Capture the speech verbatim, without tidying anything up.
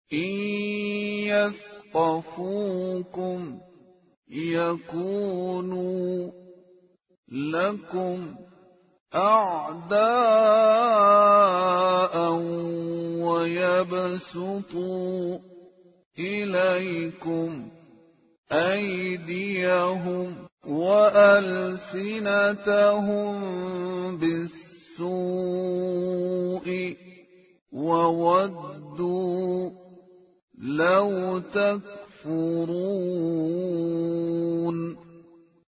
إن يثقفوكم يكونوا لكم أعداء ويبسطوا إليكم أيديهم وألسنتهم بالسوء وودوا لو تكفرون